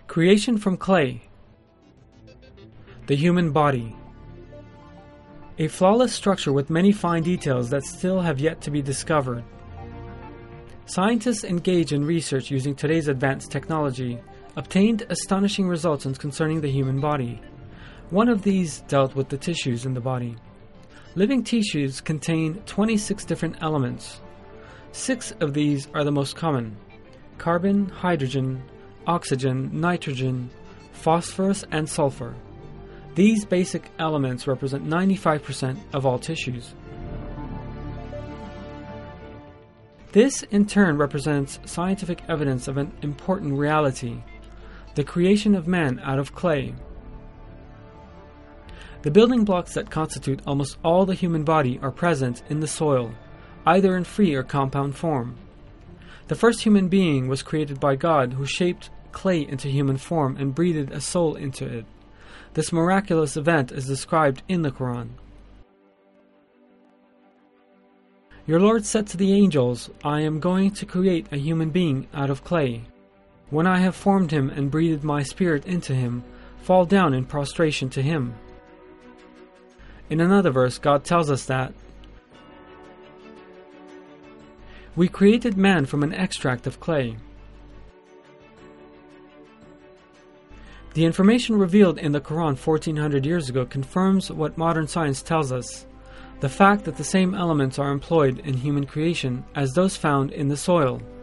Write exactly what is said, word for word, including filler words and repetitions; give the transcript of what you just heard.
Creation from clay. The human body. A flawless structure with many fine details that still have yet to be discovered. Scientists engaged in research using today's advanced technology obtained astonishing results concerning the human body. One of these dealt with the tissues in the body. Living tissues contain twenty-six different elements. Six of these are the most common: carbon, hydrogen, oxygen, nitrogen, phosphorus, and sulfur. These basic elements represent ninety-five percent of all tissues. This in turn represents scientific evidence of an important reality: the creation of man out of clay. The building blocks that constitute almost all the human body are present in the soil, either in free or compound form. The first human being was created by God, who shaped clay into human form and breathed a soul into it. This miraculous event is described in the Quran. Your Lord said to the angels, "I am going to create a human being out of clay. When I have formed him and breathed my spirit into him, fall down in prostration to him." In another verse, God tells us that we created man from an extract of clay. The information revealed in the Quran fourteen hundred years ago confirms what modern science tells us: the fact that the same elements are employed in human creation as those found in the soil.